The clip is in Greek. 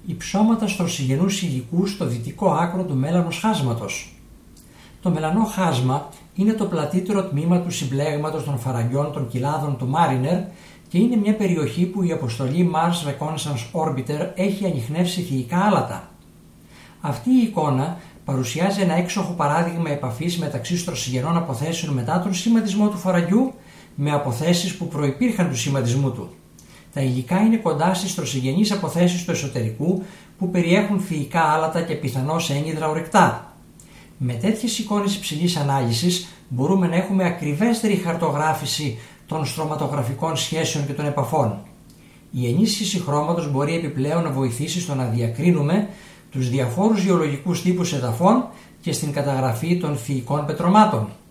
υψώματα στρωσιγενούς υλικού στο δυτικό άκρο του μέλανος χάσματος. Το μελανό χάσμα είναι το πλατύτερο τμήμα του συμπλέγματος των φαραγγιών των κοιλάδων του Μάρινερ και είναι μια περιοχή που η αποστολή Mars Reconnaissance Orbiter έχει ανιχνεύσει θεϊκά άλατα. Αυτή η εικόνα παρουσιάζει ένα έξοχο παράδειγμα επαφής μεταξύ στρωσιγενών αποθέσεων μετά τον σχηματισμό του φαραγγιού με αποθέσεις που προϋπήρχαν του σχηματισμού του. Τα υλικά είναι κοντά στις στρωσιγενείς αποθέσεις του εσωτερικού που περιέχουν θεϊκά άλατα και πιθανώς ένυδρα ορεκτά. Με τέτοιες εικόνες υψηλής ανάλυσης μπορούμε να έχουμε ακριβέστερη χαρτογράφηση των στρωματογραφικών σχέσεων και των επαφών. Η ενίσχυση χρώματος μπορεί επιπλέον να βοηθήσει στο να διακρίνουμε τους διαφόρους γεωλογικούς τύπους εδαφών και στην καταγραφή των θεϊκών πετρωμάτων.